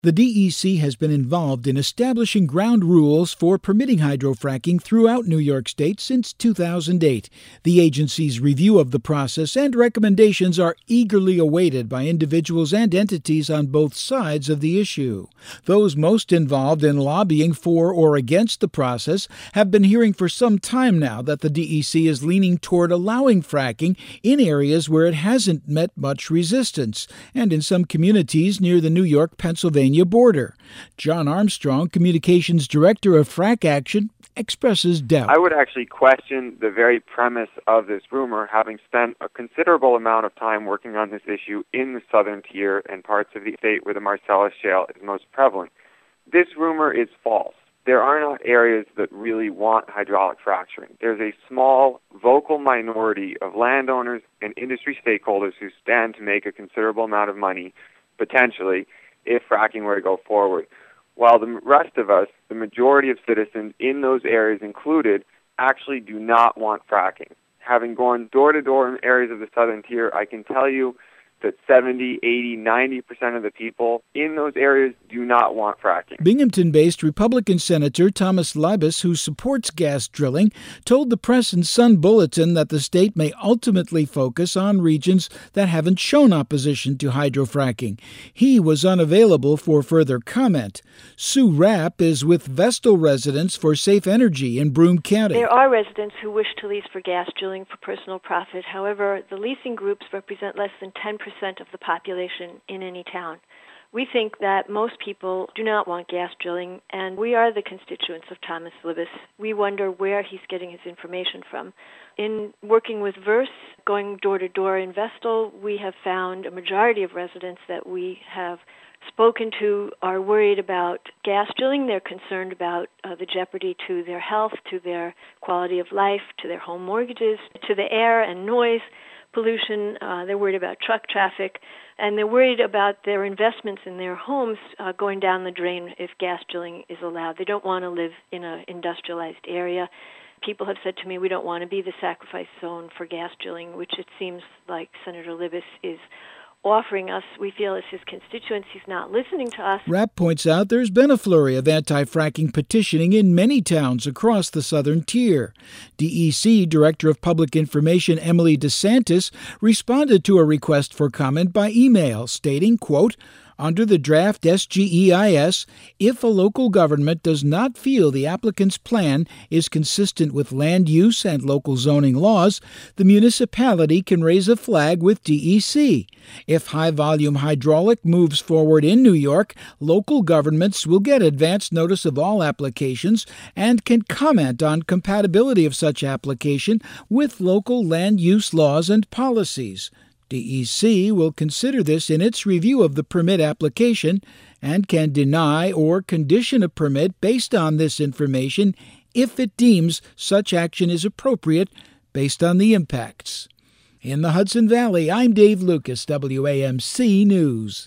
The DEC has been involved in establishing ground rules for permitting hydrofracking throughout New York State since 2008. The agency's review of the process and recommendations are eagerly awaited by individuals and entities on both sides of the issue. Those most involved in lobbying for or against the process have been hearing for some time now that the DEC is leaning toward allowing fracking in areas where it hasn't met much resistance, and in some communities near the New York-Pennsylvania border. John Armstrong, Communications Director of Frack Action, expresses doubt. I would actually question the very premise of this rumor, having spent a considerable amount of time working on this issue in the southern tier and parts of the state where the Marcellus Shale is most prevalent. This rumor is false. There are not areas that really want hydraulic fracturing. There's a small, vocal minority of landowners and industry stakeholders who stand to make a considerable amount of money, potentially, if fracking were to go forward. While the rest of us, the majority of citizens in those areas included, actually do not want fracking. Having gone door to door in areas of the southern tier, I can tell you that 70, 80, 90% of the people in those areas do not want fracking. Binghamton-based Republican Senator Thomas Libas, who supports gas drilling, told the Press and Sun Bulletin that the state may ultimately focus on regions that haven't shown opposition to hydrofracking. He was unavailable for further comment. Sue Rapp is with Vestal Residents for Safe Energy in Broome County. There are residents who wish to lease for gas drilling for personal profit. However, the leasing groups represent less than 10% of the population in any town. We think that most people do not want gas drilling, and we are the constituents of Thomas Libas. We wonder where he's getting his information from. In working with Verse, going door to door in Vestal, we have found a majority of residents that we have spoken to are worried about gas drilling. They're concerned about the jeopardy to their health, to their quality of life, to their home mortgages, to the air and noise pollution. They're worried about truck traffic, and they're worried about their investments in their homes going down the drain if gas drilling is allowed. They don't want to live in an industrialized area. People have said to me, we don't want to be the sacrifice zone for gas drilling, which it seems like Senator Libas is offering us. We feel as his constituents, he's not listening to us. Rapp points out there's been a flurry of anti-fracking petitioning in many towns across the southern tier. DEC Director of Public Information Emily DeSantis responded to a request for comment by email, stating, quote, under the draft SGEIS, if a local government does not feel the applicant's plan is consistent with land use and local zoning laws, the municipality can raise a flag with DEC. If high-volume hydraulic moves forward in New York, local governments will get advance notice of all applications and can comment on compatibility of such application with local land use laws and policies. DEC will consider this in its review of the permit application and can deny or condition a permit based on this information if it deems such action is appropriate based on the impacts. In the Hudson Valley, I'm Dave Lucas, WAMC News.